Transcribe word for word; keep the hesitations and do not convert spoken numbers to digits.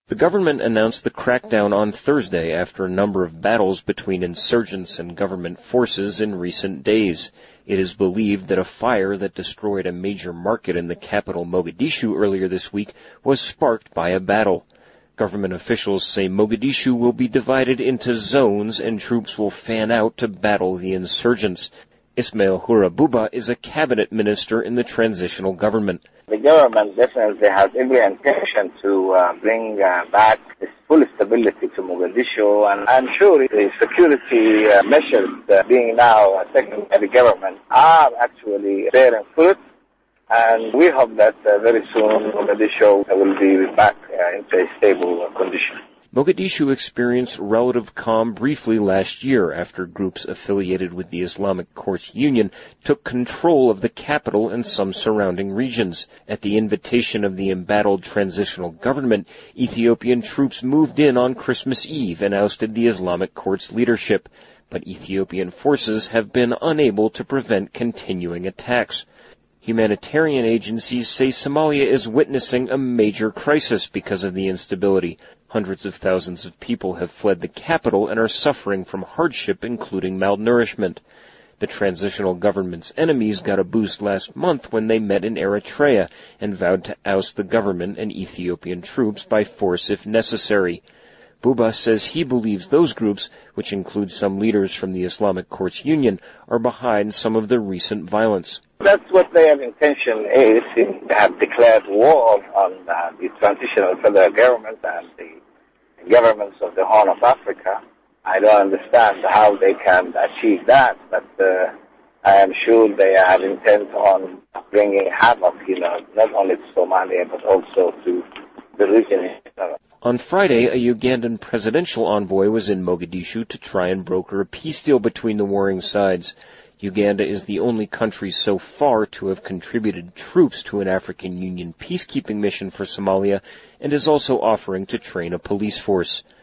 The government announced the crackdown on Thursday after a number of battles between insurgents and government forces in recent days. It is believed that a fire that destroyed a major market in the capital Mogadishu earlier this week was sparked by a battle. Government officials say Mogadishu will be divided into zones and troops will fan out to battle the insurgents. Ismail Hura Buba is a cabinet minister in the transitional government. The government definitely has every intention to uh, bring uh, back full stability to Mogadishu, and I'm sure the security uh, measures uh, being now taken by the government are actually bearing fruit, and we hope that uh, very soon Mogadishu will be back uh, into a stable condition. Mogadishu experienced relative calm briefly last year after groups affiliated with the Islamic Courts Union took control of the capital and some surrounding regions. At the invitation of the embattled transitional government, Ethiopian troops moved in on Christmas Eve and ousted the Islamic Courts leadership. But Ethiopian forces have been unable to prevent continuing attacks. Humanitarian agencies say Somalia is witnessing a major crisis because of the instability. Hundreds of thousands of people have fled the capital and are suffering from hardship, including malnourishment. The transitional government's enemies got a boost last month when they met in Eritrea and vowed to oust the government and Ethiopian troops by force if necessary. Buba says he believes those groups, which include some leaders from the Islamic Courts Union, are behind some of the recent violence. That's what their intention is. They have declared war on uh, the transitional federal government and the governments of the Horn of Africa. I don't understand how they can achieve that, but uh, I am sure they have intent on bringing havoc, you know, not only to Somalia, but also to the region. On Friday, a Ugandan presidential envoy was in Mogadishu to try and broker a peace deal between the warring sides. Uganda is the only country so far to have contributed troops to an African Union peacekeeping mission for Somalia and is also offering to train a police force.